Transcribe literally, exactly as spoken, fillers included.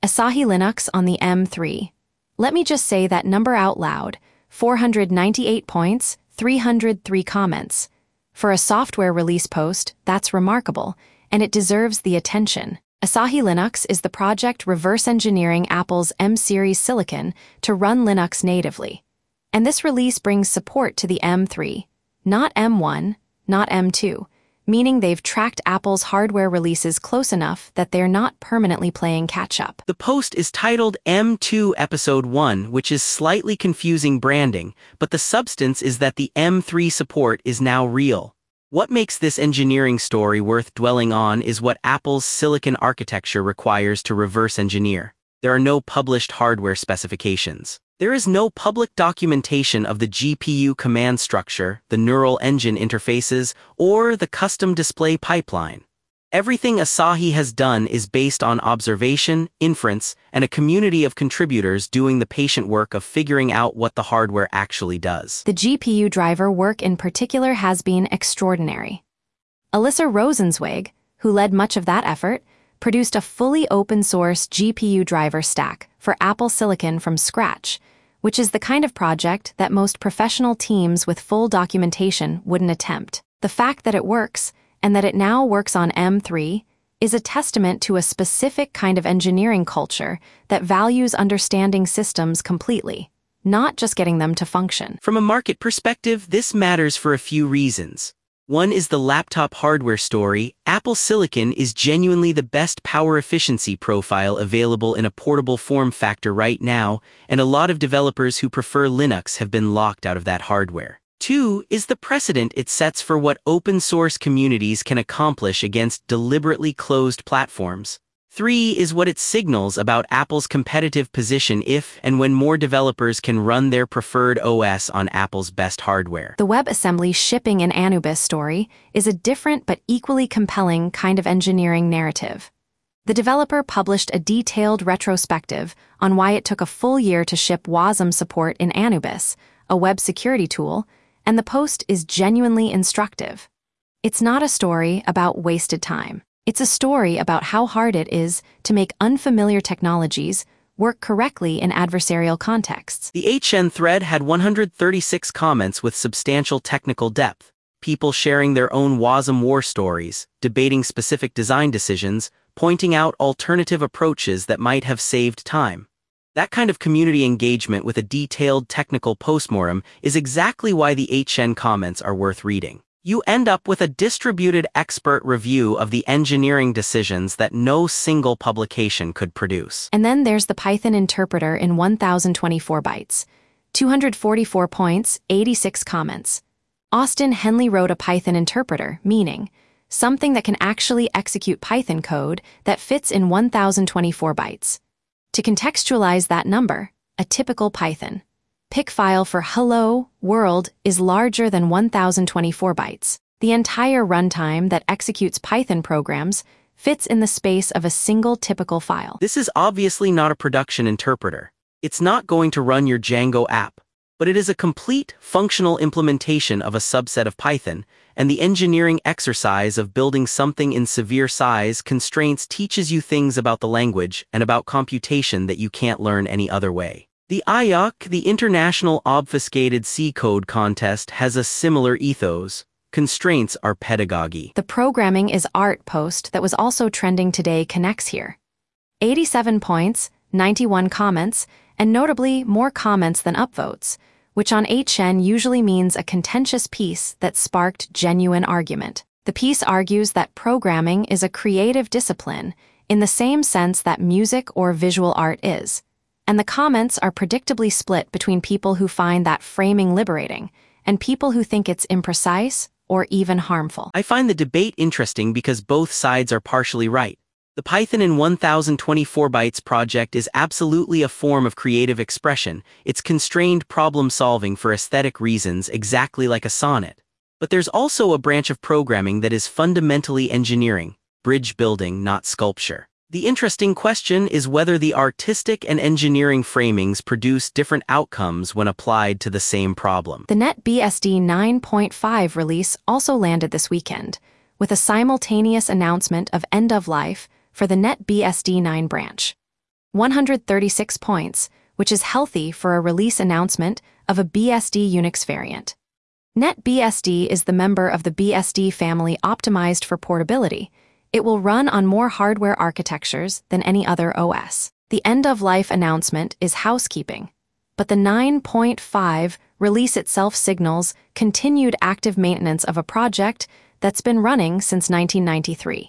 Asahi Linux on the M three. Let me just say that number out loud, four hundred ninety-eight points, three hundred three comments. For a software release post, that's remarkable, and it deserves the attention. Asahi Linux is the project reverse engineering Apple's M series silicon to run Linux natively. And this release brings support to the M three, not M one, not M two, meaning they've tracked Apple's hardware releases close enough that they're not permanently playing catch-up. The post is titled M two Episode one, which is slightly confusing branding, but the substance is that the M three support is now real. What makes this engineering story worth dwelling on is what Apple's silicon architecture requires to reverse engineer. There are no published hardware specifications. There is no public documentation of the G P U command structure, the neural engine interfaces, or the custom display pipeline. Everything Asahi has done is based on observation, inference, and a community of contributors doing the patient work of figuring out what the hardware actually does. The G P U driver work in particular has been extraordinary. Alyssa Rosenzweig, who led much of that effort, produced a fully open-source G P U driver stack for Apple Silicon from scratch, which is the kind of project that most professional teams with full documentation wouldn't attempt. The fact that it works, and that it now works on M three, is a testament to a specific kind of engineering culture that values understanding systems completely, not just getting them to function. From a market perspective, this matters for a few reasons. One is the laptop hardware story. Apple Silicon is genuinely the best power efficiency profile available in a portable form factor right now, and a lot of developers who prefer Linux have been locked out of that hardware. Two is the precedent it sets for what open-source communities can accomplish against deliberately closed platforms. Three is what it signals about Apple's competitive position if and when more developers can run their preferred O S on Apple's best hardware. The WebAssembly shipping in Anubis story is a different but equally compelling kind of engineering narrative. The developer published a detailed retrospective on why it took a full year to ship WASM support in Anubis, a web security tool, and the post is genuinely instructive. It's not a story about wasted time. It's a story about how hard it is to make unfamiliar technologies work correctly in adversarial contexts. The H N thread had one hundred thirty-six comments with substantial technical depth, people sharing their own WASM war stories, debating specific design decisions, pointing out alternative approaches that might have saved time. That kind of community engagement with a detailed technical postmortem is exactly why the H N comments are worth reading. You end up with a distributed expert review of the engineering decisions that no single publication could produce. And then there's the Python interpreter in one thousand twenty-four bytes, two hundred forty-four points, eighty-six comments. Austin Henley wrote a Python interpreter, meaning something that can actually execute Python code that fits in one thousand twenty-four bytes. To contextualize that number, a typical Python pic file for hello world is larger than one thousand twenty-four bytes. The entire runtime that executes Python programs fits in the space of a single typical file. This is obviously not a production interpreter. It's not going to run your Django app, but it is a complete, functional implementation of a subset of Python, and the engineering exercise of building something in severe size constraints teaches you things about the language and about computation that you can't learn any other way. The I O C, the International Obfuscated C Code Contest, has a similar ethos. Constraints are pedagogy. The programming is art post that was also trending today connects here. eighty-seven points, ninety-one comments, and notably more comments than upvotes, which on H N usually means a contentious piece that sparked genuine argument. The piece argues that programming is a creative discipline in the same sense that music or visual art is. And the comments are predictably split between people who find that framing liberating and people who think it's imprecise or even harmful. I find the debate interesting because both sides are partially right. The Python in one thousand twenty-four bytes project is absolutely a form of creative expression. It's constrained problem solving for aesthetic reasons, exactly like a sonnet. But there's also a branch of programming that is fundamentally engineering, bridge building, not sculpture. The interesting question is whether the artistic and engineering framings produce different outcomes when applied to the same problem. The NetBSD nine point five release also landed this weekend, with a simultaneous announcement of end of life for the NetBSD nine branch. one hundred thirty-six points, which is healthy for a release announcement of a B S D Unix variant. NetBSD is the member of the B S D family optimized for portability. It will run on more hardware architectures than any other O S. The end-of-life announcement is housekeeping, but the nine point five release itself signals continued active maintenance of a project that's been running since nineteen ninety-three.